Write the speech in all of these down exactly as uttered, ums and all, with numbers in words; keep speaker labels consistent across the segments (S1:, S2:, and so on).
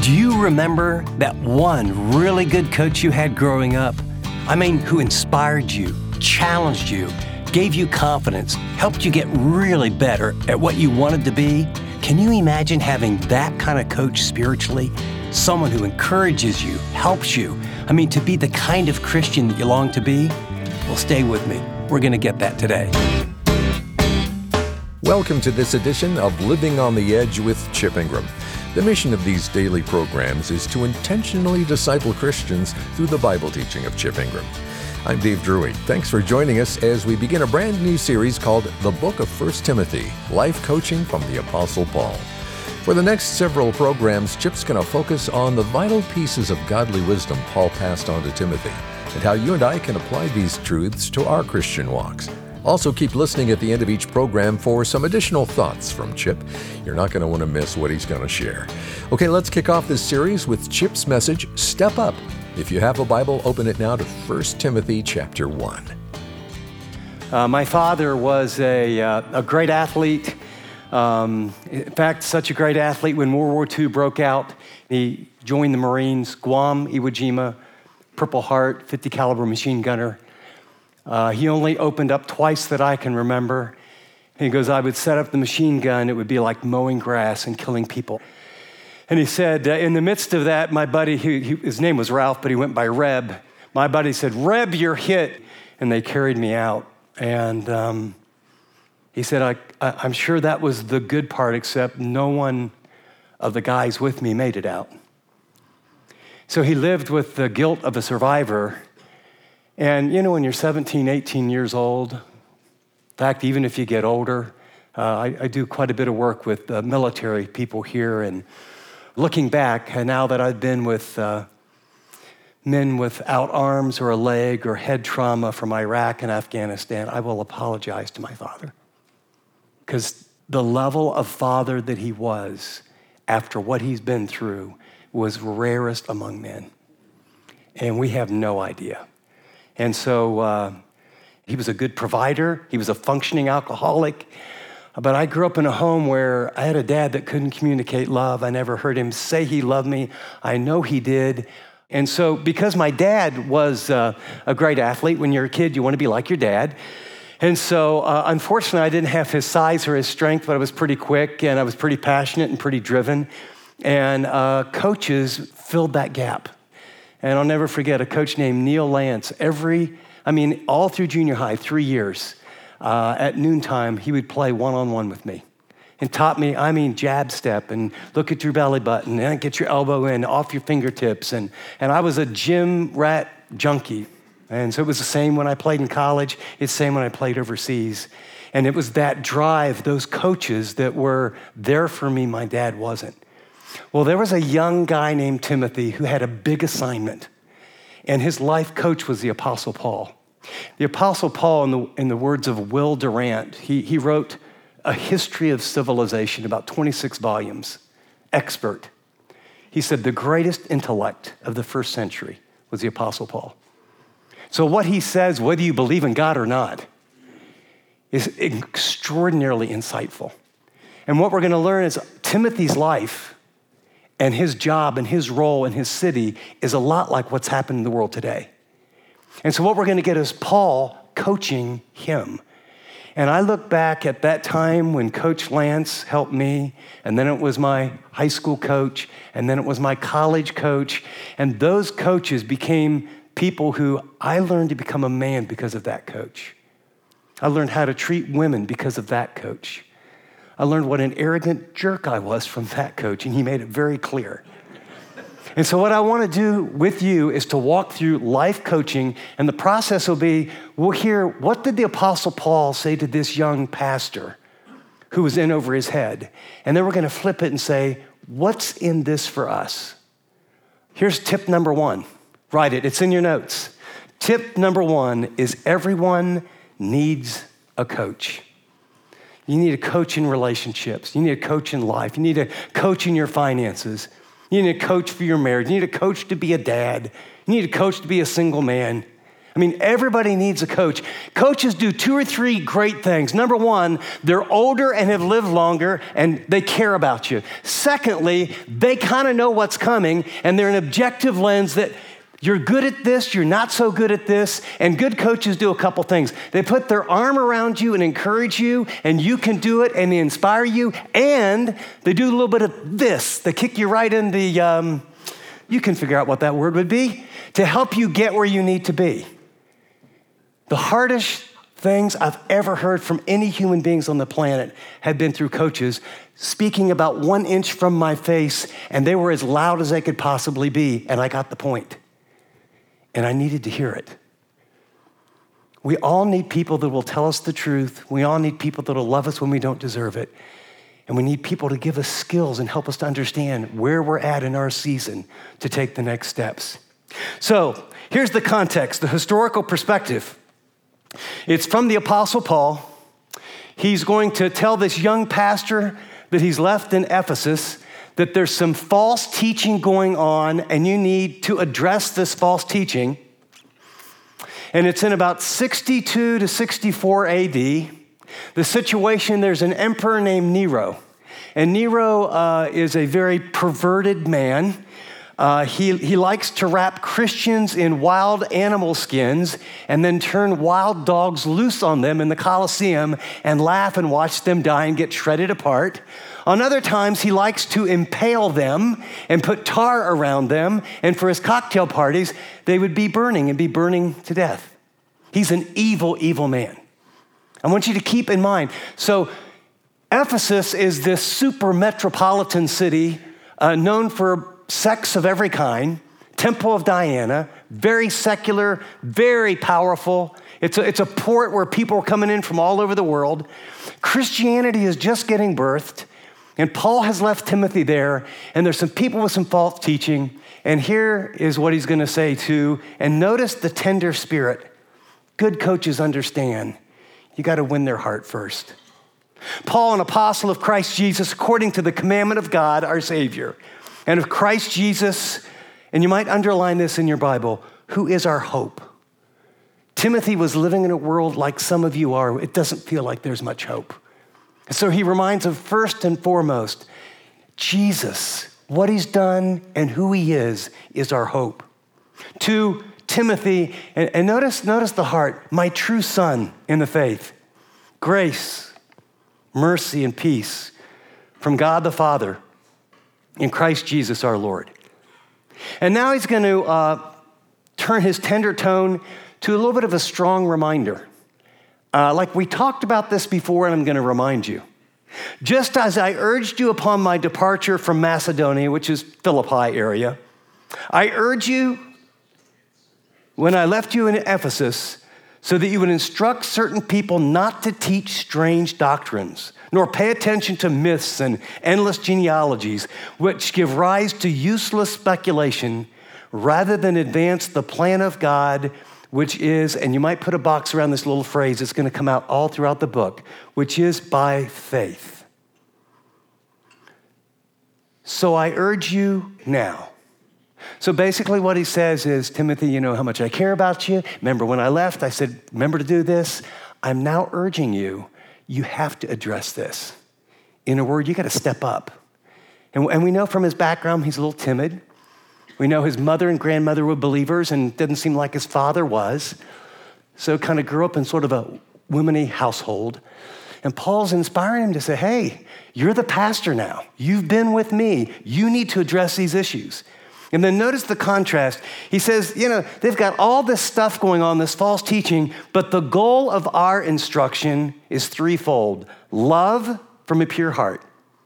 S1: Do you remember that one really good coach you had growing up? I mean, who inspired you, challenged you, gave you confidence, helped you get really better at what you wanted to be? Can you imagine having that kind of coach spiritually? Someone who encourages you, helps you. I mean, to be the kind of Christian that you long to be? Well, stay with me. We're going to get that today.
S2: Welcome to this edition of Living on the Edge with Chip Ingram. The mission of these daily programs is to intentionally disciple Christians through the Bible teaching of Chip Ingram. I'm Dave Drury. Thanks for joining us as we begin a brand new series called The Book of First Timothy, Life Coaching from the Apostle Paul. For the next several programs, Chip's going to focus on the vital pieces of godly wisdom Paul passed on to Timothy and how you and I can apply these truths to our Christian walks. Also, keep listening at the end of each program for some additional thoughts from Chip. You're not going to want to miss what he's going to share. Okay, let's kick off this series with Chip's message, Step Up. If you have a Bible, open it now to First Timothy chapter one.
S1: Uh, my father was a, uh, a great athlete. Um, in fact, such a great athlete when World War Two broke out. He joined the Marines, Guam, Iwo Jima, Purple Heart, fifty caliber machine gunner. Uh, he only opened up twice that I can remember. He goes, I would set up the machine gun. It would be like mowing grass and killing people. And he said, uh, in the midst of that, my buddy, he, he, his name was Ralph, but he went by Reb. My buddy said, Reb, you're hit. And they carried me out. And um, he said, I, I, I'm sure that was the good part, except no one of the guys with me made it out. So he lived with the guilt of a survivor. And you know, when you're seventeen, eighteen years old, in fact, even if you get older, uh, I, I do quite a bit of work with uh, military people here, and looking back, and now that I've been with uh, men without arms or a leg or head trauma from Iraq and Afghanistan, I will apologize to my father. Because the level of father that he was after what he's been through was rarest among men. And we have no idea. And so uh, he was a good provider. He was a functioning alcoholic. But I grew up in a home where I had a dad that couldn't communicate love. I never heard him say he loved me. I know he did. And so because my dad was uh, a great athlete, when you're a kid, you want to be like your dad. And so uh, unfortunately, I didn't have his size or his strength, but I was pretty quick and I was pretty passionate and pretty driven. And uh, coaches filled that gap. And I'll never forget a coach named Neil Lance. Every, I mean, all through junior high, three years, uh, at noontime, he would play one-on-one with me and taught me, I mean, jab step and look at your belly button and get your elbow in off your fingertips. And, and I was a gym rat junkie. And so it was the same when I played in college. It's the same when I played overseas. And it was that drive, those coaches that were there for me, my dad wasn't. Well, there was a young guy named Timothy who had a big assignment, and his life coach was the Apostle Paul. The Apostle Paul, in the, in the words of Will Durant, he, he wrote a history of civilization, about twenty-six volumes, expert. He said the greatest intellect of the first century was the Apostle Paul. So what he says, whether you believe in God or not, is extraordinarily insightful. And what we're going to learn is Timothy's life and his job and his role in his city is a lot like what's happened in the world today. And so what we're going to get is Paul coaching him. And I look back at that time when Coach Lance helped me, and then it was my high school coach, and then it was my college coach. And those coaches became people who I learned to become a man because of that coach. I learned how to treat women because of that coach. I learned what an arrogant jerk I was from that coach, and he made it very clear. And so what I want to do with you is to walk through life coaching, and the process will be, we'll hear, what did the Apostle Paul say to this young pastor who was in over his head? And then we're going to flip it and say, what's in this for us? Here's tip number one. Write it. It's in your notes. Tip number one is everyone needs a coach. You need a coach in relationships. You need a coach in life. You need a coach in your finances. You need a coach for your marriage. You need a coach to be a dad. You need a coach to be a single man. I mean, everybody needs a coach. Coaches do two or three great things. Number one, they're older and have lived longer, and they care about you. Secondly, they kind of know what's coming, and they're an objective lens that you're good at this, you're not so good at this. And good coaches do a couple things. They put their arm around you and encourage you, and you can do it, and they inspire you. And they do a little bit of this. They kick you right in the, um, you can figure out what that word would be, to help you get where you need to be. The hardest things I've ever heard from any human beings on the planet have been through coaches speaking about one inch from my face, and they were as loud as they could possibly be, and I got the point. And I needed to hear it. We all need people that will tell us the truth. We all need people that will love us when we don't deserve it. And we need people to give us skills and help us to understand where we're at in our season to take the next steps. So here's the context, the historical perspective. It's from the Apostle Paul. He's going to tell this young pastor that he's left in Ephesus that there's some false teaching going on, and you need to address this false teaching. And it's in about sixty-two to sixty-four A D. The situation, there's an emperor named Nero. And Nero uh, is a very perverted man. Uh, he, he likes to wrap Christians in wild animal skins and then turn wild dogs loose on them in the Colosseum and laugh and watch them die and get shredded apart. On other times, he likes to impale them and put tar around them, and for his cocktail parties, they would be burning and be burning to death. He's an evil, evil man. I want you to keep in mind. So Ephesus is this super metropolitan city uh, known for sex of every kind, Temple of Diana, very secular, very powerful. It's a, it's a port where people are coming in from all over the world. Christianity is just getting birthed, and Paul has left Timothy there, and there's some people with some false teaching, and here is what he's going to say too, and notice the tender spirit. Good coaches understand you got to win their heart first. Paul, an apostle of Christ Jesus, according to the commandment of God, our Savior, and of Christ Jesus, and you might underline this in your Bible, who is our hope. Timothy was living in a world like some of you are. It doesn't feel like there's much hope. So he reminds of first and foremost, Jesus, what he's done and who he is, is our hope. To Timothy, and, and notice, notice the heart, my true son in the faith, grace, mercy, and peace from God the Father in Christ Jesus our Lord. And now he's going to uh, turn his tender tone to a little bit of a strong reminder. Uh, like we talked about this before, and I'm going to remind you. Just as I urged you upon my departure from Macedonia, which is Philippi area, I urge you when I left you in Ephesus so that you would instruct certain people not to teach strange doctrines, nor pay attention to myths and endless genealogies, which give rise to useless speculation, rather than advance the plan of God, which is, and you might put a box around this little phrase, it's going to come out all throughout the book, which is by faith. So I urge you now. So basically what he says is, Timothy, you know how much I care about you. Remember when I left, I said, remember to do this. I'm now urging you, you have to address this. In a word, you got to step up. And, and we know from his background, he's a little timid. We know his mother and grandmother were believers, and it didn't seem like his father was. So kind of grew up in sort of a woman-y household. And Paul's inspiring him to say, hey, you're the pastor now. You've been with me. You need to address these issues. And then notice the contrast. He says, you know, they've got all this stuff going on, this false teaching, but the goal of our instruction is threefold. Love from a pure heart.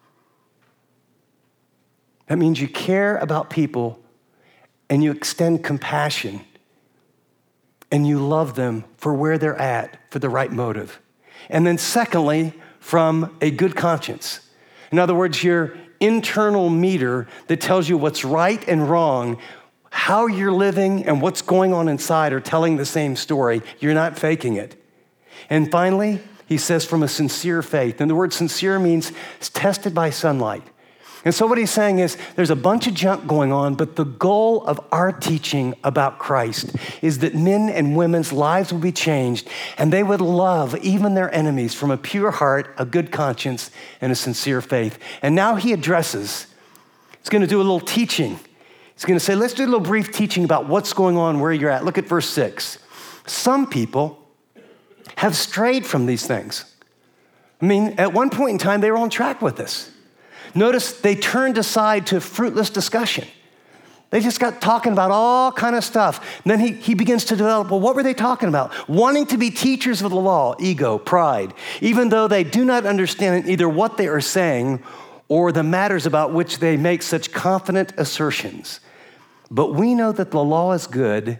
S1: That means you care about people and you extend compassion and you love them for where they're at, for the right motive. And then secondly, from a good conscience. In other words, your internal meter that tells you what's right and wrong, how you're living and what's going on inside are telling the same story. You're not faking it. And finally, he says from a sincere faith. And the word sincere means it's tested by sunlight. And so what he's saying is there's a bunch of junk going on, but the goal of our teaching about Christ is that men and women's lives will be changed and they would love even their enemies from a pure heart, a good conscience, and a sincere faith. And now he addresses, he's going to do a little teaching. He's going to say, let's do a little brief teaching about what's going on, where you're at. Look at verse six. Some people have strayed from these things. I mean, at one point in time, they were on track with this. Notice they turned aside to fruitless discussion. They just got talking about all kind of stuff. And then he, he begins to develop, well, what were they talking about? Wanting to be teachers of the law, ego, pride, even though they do not understand either what they are saying or the matters about which they make such confident assertions. But we know that the law is good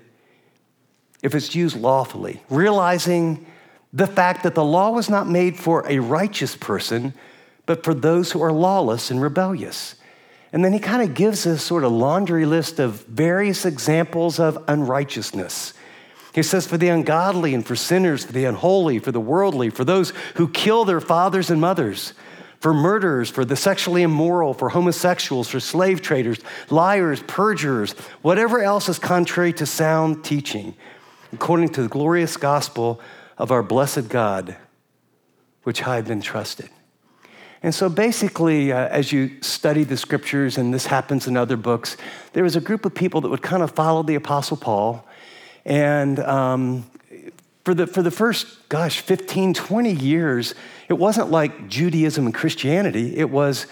S1: if it's used lawfully, realizing the fact that the law was not made for a righteous person, but for those who are lawless and rebellious. And then he kind of gives us sort of laundry list of various examples of unrighteousness. He says, for the ungodly and for sinners, for the unholy, for the worldly, for those who kill their fathers and mothers, for murderers, for the sexually immoral, for homosexuals, for slave traders, liars, perjurers, whatever else is contrary to sound teaching, according to the glorious gospel of our blessed God, which I have been trusted. And so basically, uh, as you study the scriptures, and this happens in other books, there was a group of people that would kind of follow the Apostle Paul. And um, for the for the first, gosh, fifteen, twenty years, it wasn't like Judaism and Christianity. It was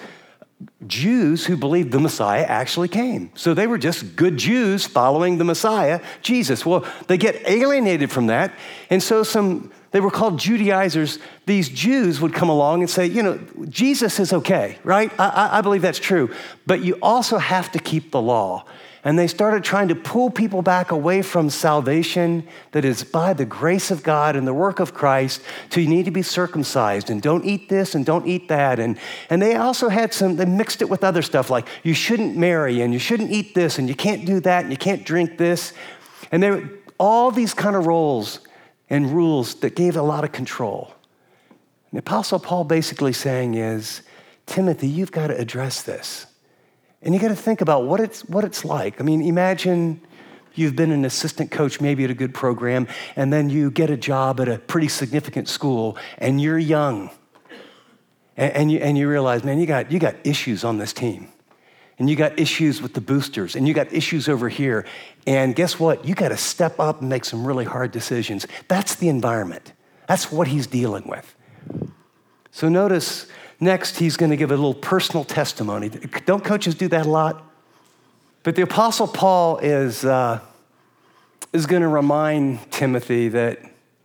S1: Jews who believed the Messiah actually came. So they were just good Jews following the Messiah, Jesus. Well, they get alienated from that. And so some... They were called Judaizers. These Jews would come along and say, you know, Jesus is okay, right? I, I believe that's true. But you also have to keep the law. And they started trying to pull people back away from salvation that is by the grace of God and the work of Christ to you need to be circumcised and don't eat this and don't eat that. And, and they also had some, they mixed it with other stuff like you shouldn't marry and you shouldn't eat this and you can't do that and you can't drink this. And there were all these kind of roles and rules that gave a lot of control. And the Apostle Paul basically saying is, Timothy, you've got to address this. And you got to think about what it's what it's like. I mean, imagine you've been an assistant coach maybe at a good program, and then you get a job at a pretty significant school, and you're young. And, and, you, and you realize, man, you got, you got issues on this team. And you got issues with the boosters, and you got issues over here. And guess what? You got to step up and make some really hard decisions. That's the environment. That's what he's dealing with. So notice next he's going to give a little personal testimony. Don't coaches do that a lot? But the Apostle Paul is, uh, is going to remind Timothy that,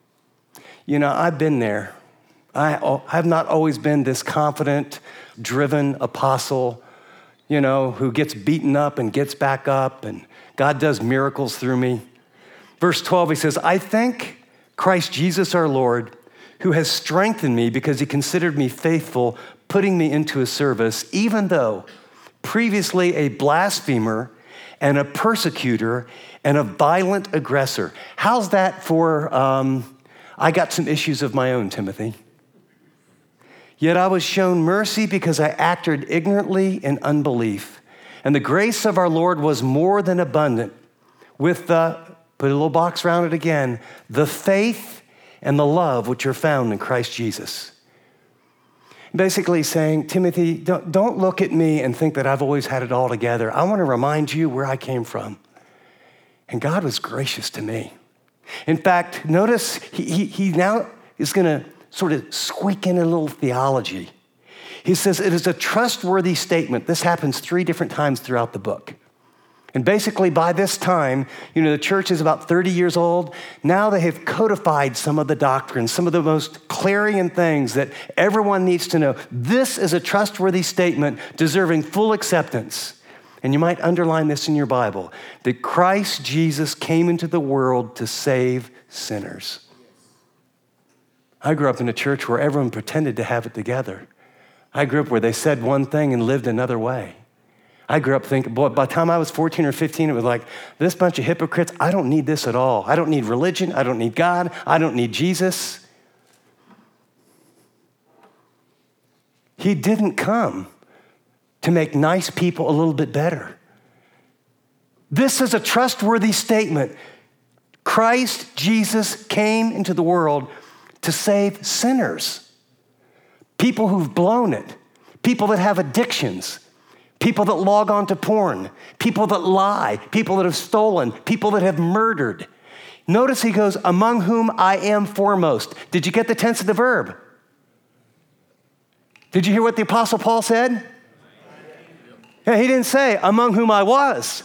S1: you know, I've been there. I have not always been this confident, driven apostle, you know, who gets beaten up and gets back up, and God does miracles through me. Verse twelve, he says, I thank Christ Jesus our Lord, who has strengthened me because he considered me faithful, putting me into his service, even though previously a blasphemer and a persecutor and a violent aggressor. How's that for, um, I got some issues of my own, Timothy. Yet I was shown mercy because I acted ignorantly in unbelief. And the grace of our Lord was more than abundant with the, put a little box around it again, the faith and the love which are found in Christ Jesus. Basically saying, Timothy, don't, don't look at me and think that I've always had it all together. I want to remind you where I came from. And God was gracious to me. In fact, notice he, he, he now is going to sort of squeak in a little theology. He says it is a trustworthy statement. This happens three different times throughout the book. And basically by this time, you know, the church is about thirty years old. Now they have codified some of the doctrines, some of the most clarion things that everyone needs to know. This is a trustworthy statement deserving full acceptance. And you might underline this in your Bible, that Christ Jesus came into the world to save sinners. I grew up in a church where everyone pretended to have it together. I grew up where they said one thing and lived another way. I grew up thinking, boy, by the time I was fourteen or fifteen, it was like, this bunch of hypocrites, I don't need this at all. I don't need religion. I don't need God. I don't need Jesus. He didn't come to make nice people a little bit better. This is a trustworthy statement. Christ Jesus came into the world to save sinners, people who've blown it, people that have addictions, people that log on to porn, people that lie, people that have stolen, people that have murdered. Notice he goes, among whom I am foremost. Did you get the tense of the verb? Did you hear what the Apostle Paul said? Yeah, he didn't say, among whom I was.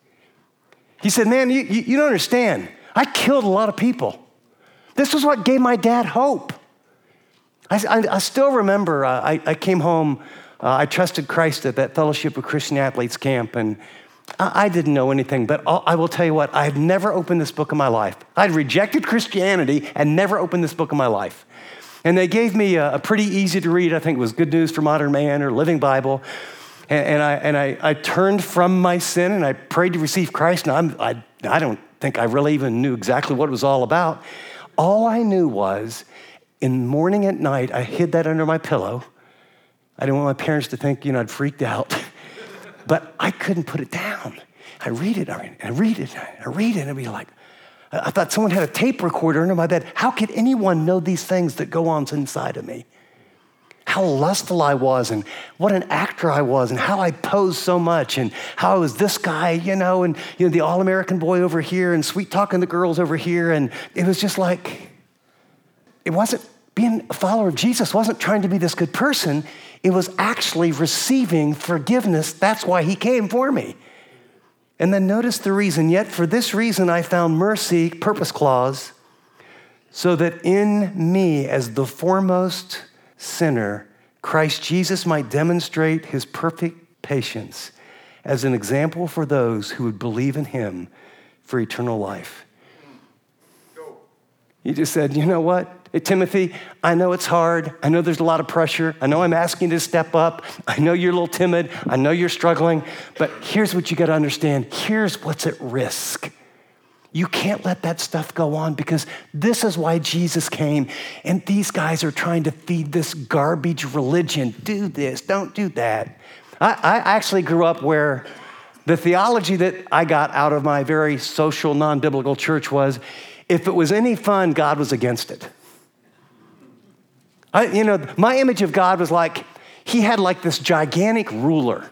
S1: He said, man, you, you, you don't understand. I killed a lot of people. This was what gave my dad hope. I, I, I still remember uh, I, I came home, uh, I trusted Christ at that Fellowship of Christian Athletes camp, and I, I didn't know anything, but I'll, I will tell you what, I've never opened this book in my life. I'd rejected Christianity and never opened this book in my life. And they gave me a, a pretty easy to read, I think it was Good News for Modern Man or Living Bible. And, and, I, and I, I turned from my sin and I prayed to receive Christ. And I'm, I, I don't think I really even knew exactly what it was all about. All I knew was in the morning at night, I hid that under my pillow. I didn't want my parents to think, you know, I'd freaked out. But I couldn't put it down. I read it, I read it, I read it, I read it, and I'd be like, I thought someone had a tape recorder under my bed. How could anyone know these things that go on inside of me? How lustful I was and what an actor I was and how I posed so much and how I was this guy, you know, and you know the all-American boy over here and sweet talking the girls over here. And it was just like, it wasn't being a follower of Jesus, wasn't trying to be this good person. It was actually receiving forgiveness. That's why he came for me. And then notice the reason, yet for this reason I found mercy, purpose clause, so that in me as the foremost sinner, Christ Jesus might demonstrate his perfect patience as an example for those who would believe in him for eternal life. He just said, you know what, hey, Timothy, I know it's hard. I know there's a lot of pressure. I know I'm asking you to step up. I know you're a little timid. I know you're struggling. But here's what you got to understand. Here's what's at risk. You can't let that stuff go on because this is why Jesus came. And these guys are trying to feed this garbage religion. Do this, don't do that. I, I actually grew up where the theology that I got out of my very social, non-biblical church was, if it was any fun, God was against it. I, you know, my image of God was like, he had like this gigantic ruler.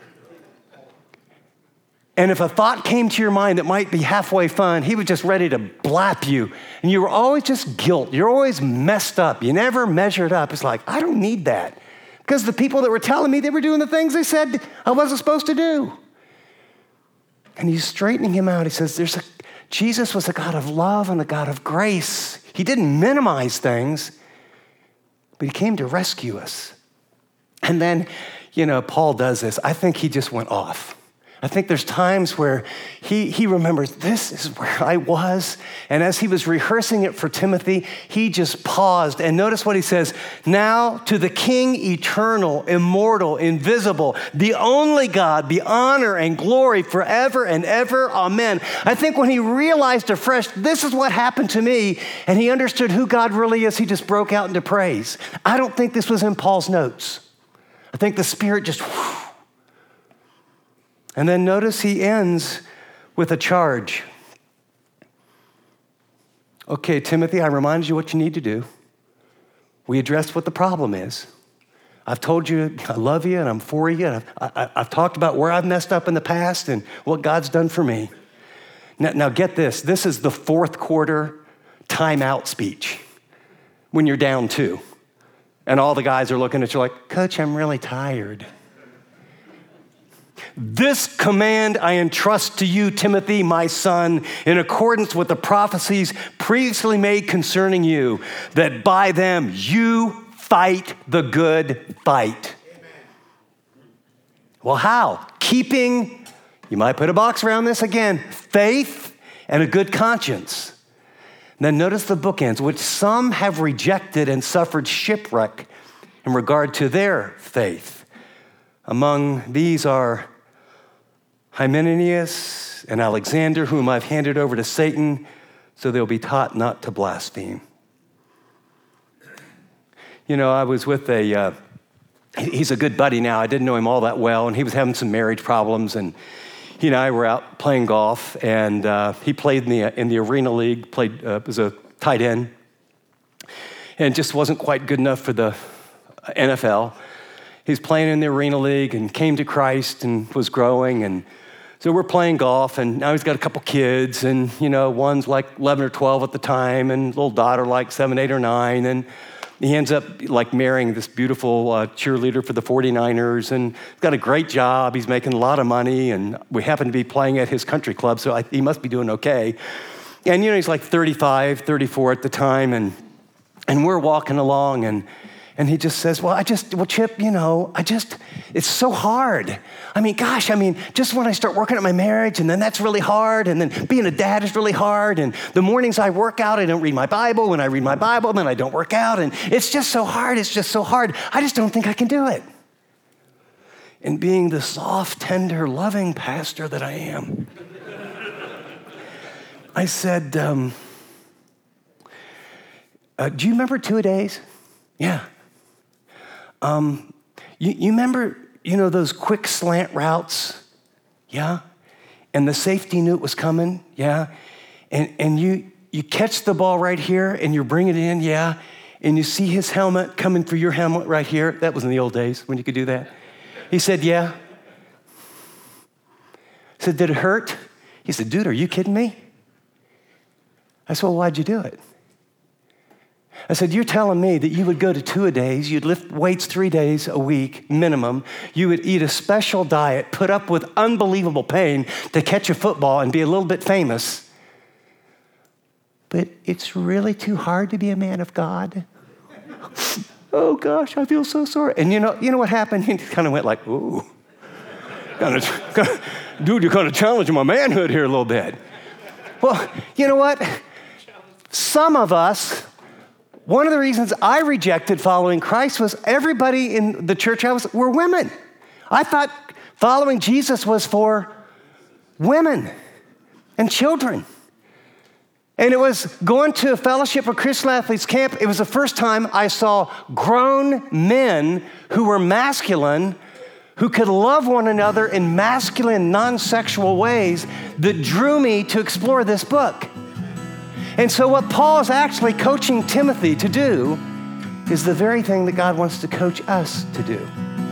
S1: And if a thought came to your mind that might be halfway fun, he was just ready to blap you. And you were always just guilt. You're always messed up. You never measured up. It's like, I don't need that. Because the people that were telling me they were doing the things they said I wasn't supposed to do. And he's straightening him out. He says, "There's a Jesus was a God of love and a God of grace. He didn't minimize things, but he came to rescue us." And then, you know, Paul does this. I think he just went off. I think there's times where he, he remembers, this is where I was. And as he was rehearsing it for Timothy, he just paused. And notice what he says, now to the King eternal, immortal, invisible, the only God, be honor and glory forever and ever. Amen. I think when he realized afresh, this is what happened to me, and he understood who God really is, he just broke out into praise. I don't think this was in Paul's notes. I think the Spirit just, whew. And then notice he ends with a charge. Okay, Timothy, I reminded you what you need to do. We addressed what the problem is. I've told you I love you and I'm for you. And I've, I, I've talked about where I've messed up in the past and what God's done for me. Now, now get this. This is the fourth quarter timeout speech when you're down two. And all the guys are looking at you like, Coach, I'm really tired. This command I entrust to you, Timothy, my son, in accordance with the prophecies previously made concerning you, that by them you fight the good fight. Amen. Well, how? Keeping, you might put a box around this again, faith and a good conscience. And then notice the bookends, which some have rejected and suffered shipwreck in regard to their faith. Among these are Hymenaeus and Alexander, whom I've handed over to Satan, so they'll be taught not to blaspheme. You know, I was with a, uh, he's a good buddy now. I didn't know him all that well, and he was having some marriage problems, and he and I were out playing golf, and uh, he played in the in the Arena League, played uh, was a tight end, and just wasn't quite good enough for the N F L. He's playing in the Arena League and came to Christ and was growing, and so we're playing golf, and now he's got a couple kids, and you know, one's like eleven or twelve at the time, and little daughter like seven, eight, or nine, and he ends up like marrying this beautiful uh, cheerleader for the forty-niners, and he's got a great job. He's making a lot of money, and we happen to be playing at his country club, so I, he must be doing okay. And you know, he's like thirty-five, thirty-four at the time, and and we're walking along, and and he just says, well, I just, well, Chip, you know, I just, it's so hard. I mean, gosh, I mean, just when I start working at my marriage, and then that's really hard, and then being a dad is really hard, and the mornings I work out, I don't read my Bible. When I read my Bible, then I don't work out, and it's just so hard, it's just so hard. I just don't think I can do it. And being the soft, tender, loving pastor that I am, I said, um, uh, do you remember two-a-days? Yeah. Um, you, you remember, you know, those quick slant routes? Yeah. And the safety knew it was coming? Yeah. And and you you catch the ball right here and you bring it in? Yeah. And you see his helmet coming for your helmet right here? That was in the old days when you could do that. He said, yeah. I said, did it hurt? He said, dude, are you kidding me? I said, well, why'd you do it? I said, you're telling me that you would go to two-a-days, you'd lift weights three days a week, minimum, you would eat a special diet, put up with unbelievable pain to catch a football and be a little bit famous, but it's really too hard to be a man of God? Oh gosh, I feel so sorry. And you know, you know what happened? He kind of went like, ooh, kind of, dude, you're kind of challenging my manhood here a little bit. Well, you know what? Some of us, one of the reasons I rejected following Christ was everybody in the church I was were women. I thought following Jesus was for women and children. And it was going to a fellowship of Christian athletes camp. It was the first time I saw grown men who were masculine, who could love one another in masculine, non-sexual ways that drew me to explore this book. And so what Paul is actually coaching Timothy to do is the very thing that God wants to coach us to do.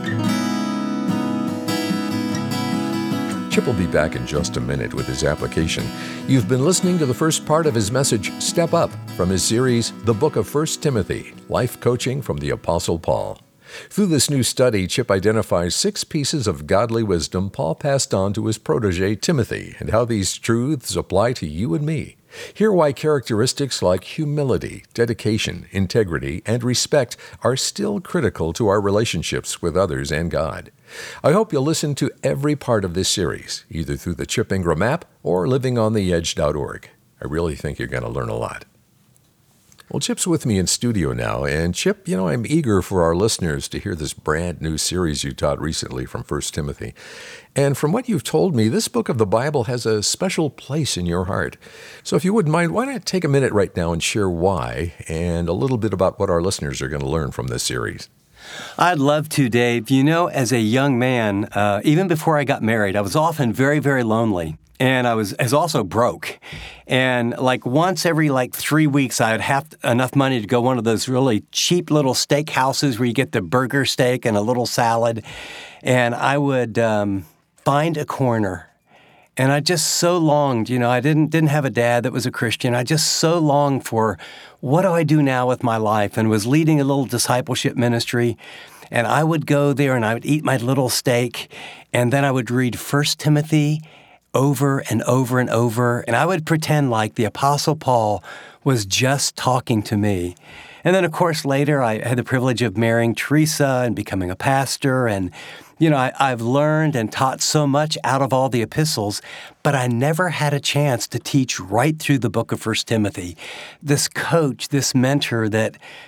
S2: Chip will be back in just a minute with his application. You've been listening to the first part of his message, Step Up, from his series, The Book of First Timothy, Life Coaching from the Apostle Paul. Through this new study, Chip identifies six pieces of godly wisdom Paul passed on to his protege, Timothy, and how these truths apply to you and me. Hear why characteristics like humility, dedication, integrity, and respect are still critical to our relationships with others and God. I hope you'll listen to every part of this series, either through the Chip Ingram app or living on the edge dot org. I really think you're going to learn a lot. Well, Chip's with me in studio now, and Chip, you know, I'm eager for our listeners to hear this brand new series you taught recently from First Timothy. And from what you've told me, this book of the Bible has a special place in your heart. So if you wouldn't mind, why not take a minute right now and share why and a little bit about what our listeners are going to learn from this series?
S1: I'd love to, Dave. You know, as a young man, uh, even before I got married, I was often very, very lonely. And I was, I was also broke. And like once every like three weeks, I'd have enough money to go one of those really cheap little steak houses where you get the burger steak and a little salad. And I would um, find a corner. And I just so longed, you know, I didn't didn't have a dad that was a Christian. I just so longed for what do I do now with my life, and was leading a little discipleship ministry. And I would go there and I would eat my little steak. And then I would read First Timothy over and over and over, and I would pretend like the Apostle Paul was just talking to me. And then, of course, later I had the privilege of marrying Teresa and becoming a pastor, and, you know, I, I've learned and taught so much out of all the epistles, but I never had a chance to teach right through the book of First Timothy. This coach, this mentor that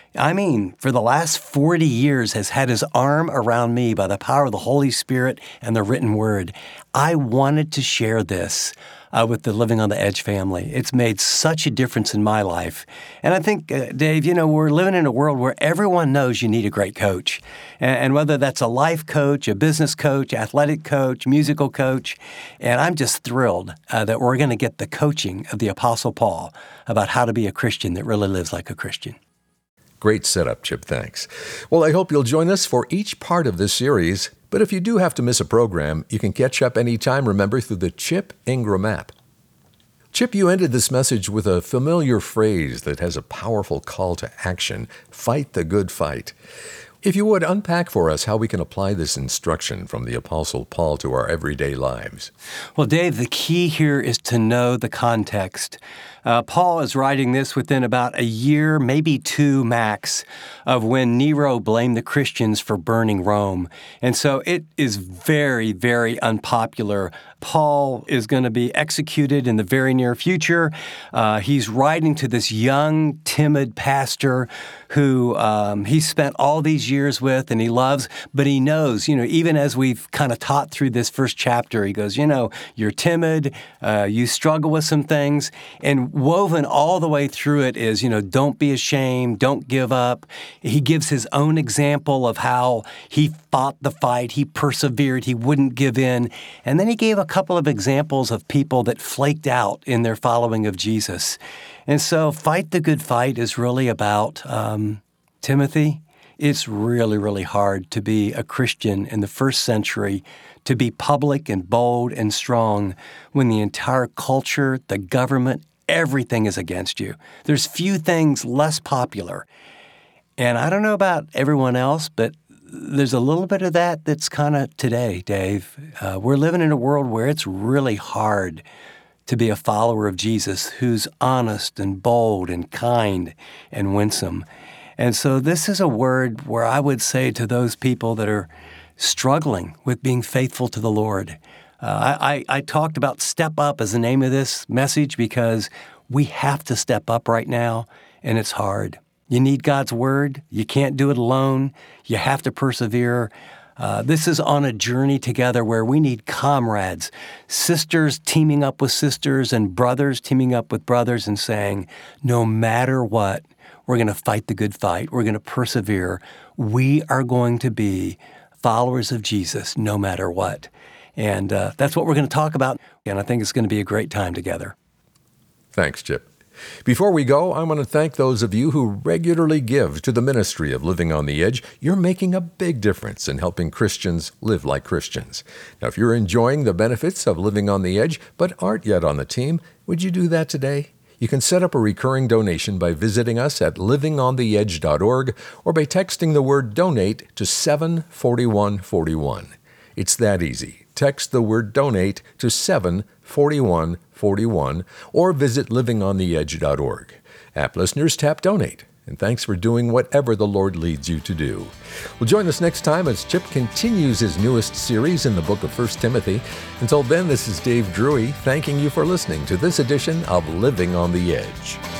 S1: I mean, for the last forty years has had his arm around me by the power of the Holy Spirit and the written word. I wanted to share this uh, with the Living on the Edge family. It's made such a difference in my life. And I think, uh, Dave, you know, we're living in a world where everyone knows you need a great coach. And, and whether that's a life coach, a business coach, athletic coach, musical coach, and I'm just thrilled uh, that we're going to get the coaching of the Apostle Paul about how to be a Christian that really lives like a Christian.
S2: Great setup, Chip. Thanks. Well, I hope you'll join us for each part of this series. But if you do have to miss a program, you can catch up anytime, remember, through the Chip Ingram app. Chip, you ended this message with a familiar phrase that has a powerful call to action: fight the good fight. If you would, unpack for us how we can apply this instruction from the Apostle Paul to our everyday lives.
S1: Well, Dave, the key here is to know the context. Uh, Paul is writing this within about a year, maybe two max, of when Nero blamed the Christians for burning Rome. And so it is very, very unpopular. Paul is going to be executed in the very near future. Uh, he's writing to this young, timid pastor who um, he spent all these years with and he loves, but he knows, you know, even as we've kind of taught through this first chapter, he goes, you know, you're timid, uh, you struggle with some things, and woven all the way through it is, you know, don't be ashamed, don't give up. He gives his own example of how he fought the fight, he persevered, he wouldn't give in, and then he gave a couple of examples of people that flaked out in their following of Jesus. And so fight the good fight is really about, um, Timothy, it's really, really hard to be a Christian in the first century, to be public and bold and strong when the entire culture, the government, everything is against you. There's few things less popular. And I don't know about everyone else, but there's a little bit of that that's kind of today, Dave. Uh, we're living in a world where it's really hard to be a follower of Jesus who's honest and bold and kind and winsome. And so this is a word where I would say to those people that are struggling with being faithful to the Lord, uh, I, I talked about step up as the name of this message because we have to step up right now, and it's hard. You need God's word. You can't do it alone. You have to persevere. Uh, this is on a journey together where we need comrades, sisters teaming up with sisters and brothers teaming up with brothers and saying, no matter what, we're going to fight the good fight. We're going to persevere. We are going to be followers of Jesus no matter what. And uh, that's what we're going to talk about. And I think it's going to be a great time together.
S2: Thanks, Chip. Before we go, I want to thank those of you who regularly give to the ministry of Living on the Edge. You're making a big difference in helping Christians live like Christians. Now, if you're enjoying the benefits of Living on the Edge but aren't yet on the team, would you do that today? You can set up a recurring donation by visiting us at living on the edge dot org or by texting the word donate to seven four one four one. It's that easy. Text the word donate to seven four one four one or visit living on the edge dot org. App listeners, tap donate. And thanks for doing whatever the Lord leads you to do. Well, join us next time as Chip continues his newest series in the book of First Timothy. Until then, this is Dave Drury thanking you for listening to this edition of Living on the Edge.